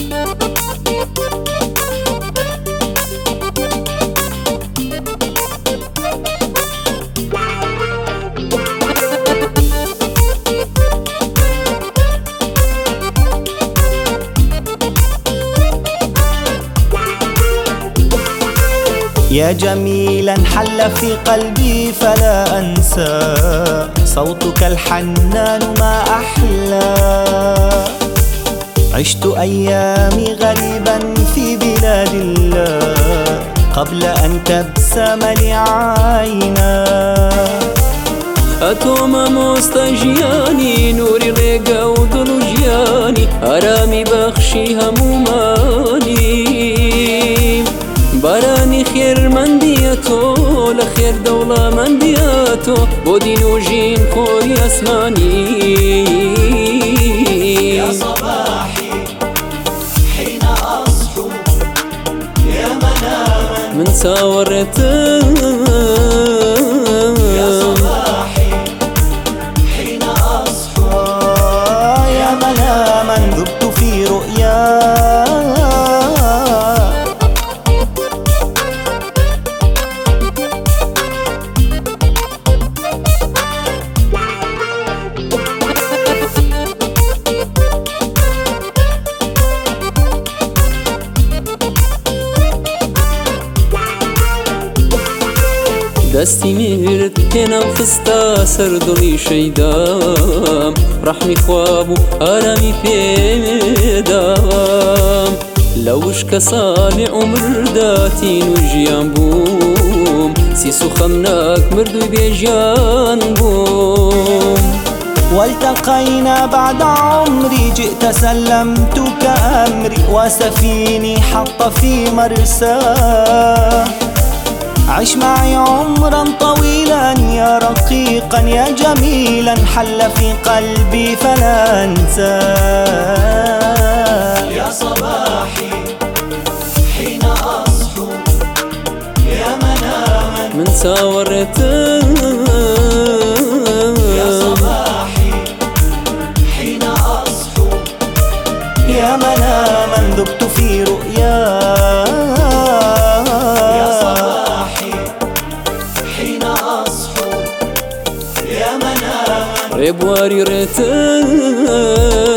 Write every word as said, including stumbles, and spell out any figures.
يا جميلا حل في قلبي فلا أنسى، صوتك الحنان ما أحلى. عشت أيامي غريبا في بلاد الله قبل أن تبسم لي عينا. أتوما مستجياني نوري ريقا ودلوجياني أرامي بخشي هموماني. باراني خير من دياتو لخير دولة من دياتو بودين وجين خوري أسماني. يا صباحي حين أصحو يا مناما من ساورت. يا صباحي حين أصحو يا مناما ذبت في رؤيا. دستي مرد هنا وخستا سردوني شيدام رحمي خوابو آرامي بيدام. لوش كصانع عمر داتين وجيان بوم سيسو خمناك مردو بيجان بوم. والتقينا بعد عمري جئت سلمتك أمري وسفيني حط في مرساه. عش معي عمرا طويلا يا رقيقا يا جميلا حل في قلبي فلا أنساه. يا صباحي حين أصحو يا مناما من ساورت. يا صباحي حين أصحو يا مناما ذبت في رؤيا. ريبواري ريتن